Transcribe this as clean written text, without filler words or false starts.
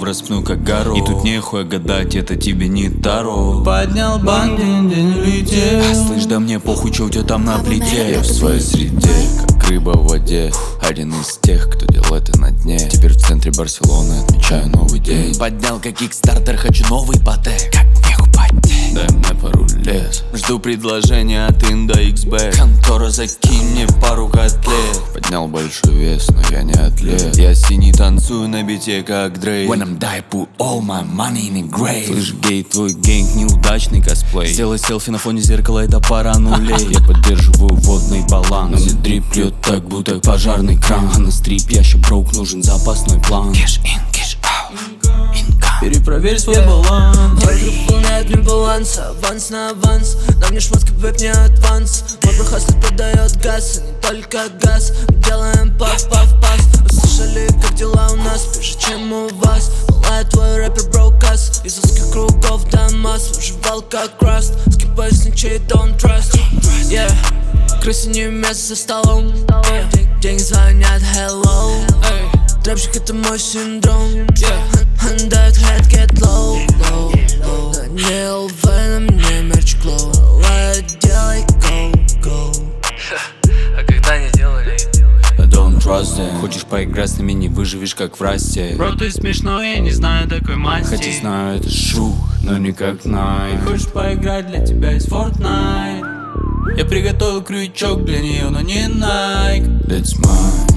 в распну как гору. И тут нехуй гадать, это тебе не Таро. Поднял банк, день летел. Слышь, да мне похуй, чё у тебя там на плите. Я в своей среде, как рыба в воде. Один из тех, кто делает это на дне. Теперь в центре Барселоны отмечаю новый день. Поднял как кикстартер, хочу новый патек. Как нехуй потеть. Дай мне пару лет. Жду предложения от Инда XB. Контора, закинь мне пару котлет. Поднял большой вес, но я не атлет. Я синий танцую на бите, как Дрейк. When I'm die, put all my money in a grave. Слышь, гей, твой гэнг неудачный косплей. Сделай селфи на фоне зеркала, это пара нулей. Я поддерживаю водный баланс. Мне дрип льет так, будто пожарный кран. А на стрип ящик броук, нужен запасной план. Cash in, cash out. Income. Перепроверь свой баланс. Твой друг выполняет мир баланса, аванс на аванс. На мне шмотка, бэк, не адванс. Мой брахаслит подает газ, и не только газ. Мы делаем паф-паф-паф. Услышали, как дела у нас, ближе, чем у вас. Лает твой рэпер брокас. Из узких кругов до масс. Выживал как краст. Скипаю с ничей, don't trust. Yeah. Крысе не место за столом. Деньги звонят, hello. Трэпщик, это мой синдром. And that head get low, low, low. На не ЛВ, на мне мерч глоу. Делай go, go. А когда не делали? Don't trust them. Хочешь поиграть с нами, не выживешь, как в расте. Бро, ты смешной, я не знаю такой масти. Хотя знаю, это шух, но не как Найк. Хочешь поиграть, для тебя есть Fortnite. Я приготовил крючок для нее, но не Nike. That's mine.